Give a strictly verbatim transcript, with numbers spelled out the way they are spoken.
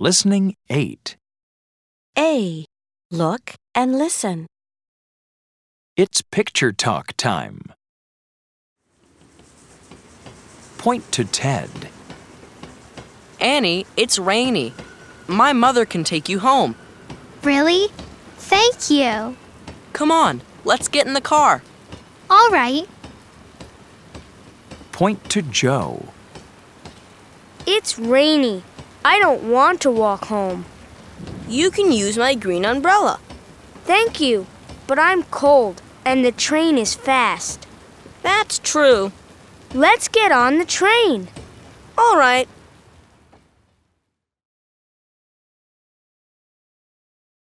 Listening eight. A. Look and listen. It's picture talk time. Point to Ted. Annie, it's rainy. My mother can take you home. Really? Thank you. Come on, let's get in the car. All right. Point to Joe. It's rainy. I don't want to walk home. You can use my green umbrella. Thank you, but I'm cold and the train is fast. That's true. Let's get on the train. All right.